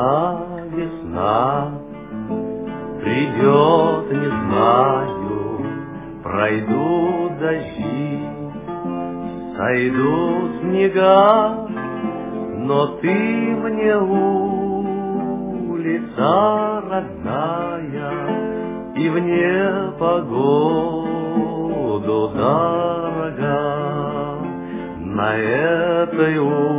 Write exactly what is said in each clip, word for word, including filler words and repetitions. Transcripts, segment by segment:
Когда весна придет, не знаю, пройдут дожди, сойдут снега, но ты мне улица родная, и в непогоду дорога. На этой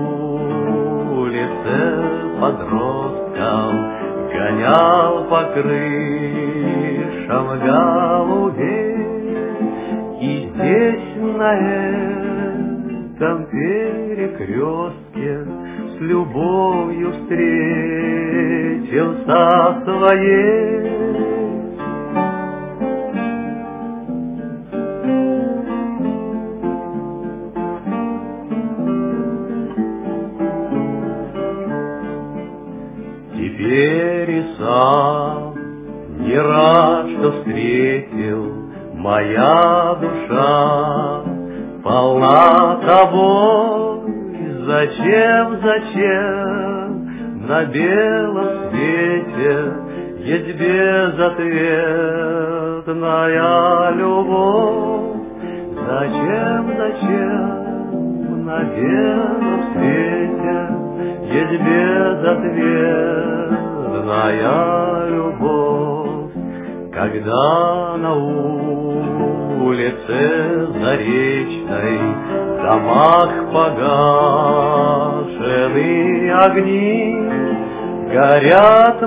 улице подростков гонял по крышам голубей, и здесь на этом перекрестке с любовью встретился своей. Теперь и сам не рад, что встретил, моя душа полна тобой. Зачем, зачем на белом свете есть безответная любовь? Зачем, зачем на белом свете есть безответная любовь? Когда на улице Заречной в домах погашены огни, горят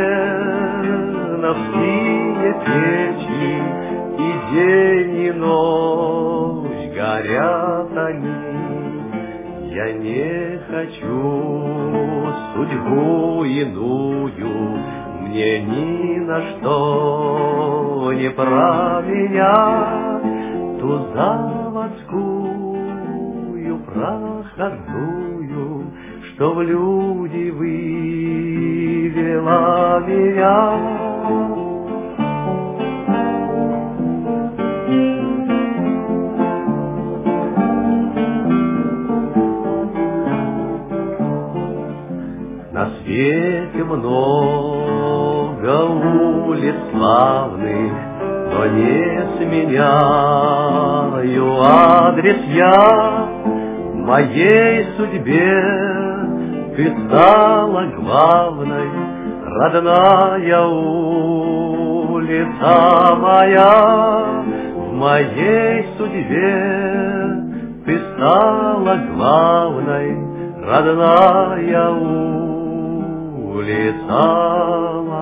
мартеновские печи, и день и ночь горят они. Я не хочу судьбу иную, мне ни на что не променять ту заводскую проходную, что в люди вывела меня. На свете много улиц славных, но не сменяю адрес я. В моей судьбе ты стала главной, родная улица моя. В моей судьбе ты стала главной, родная улица моя.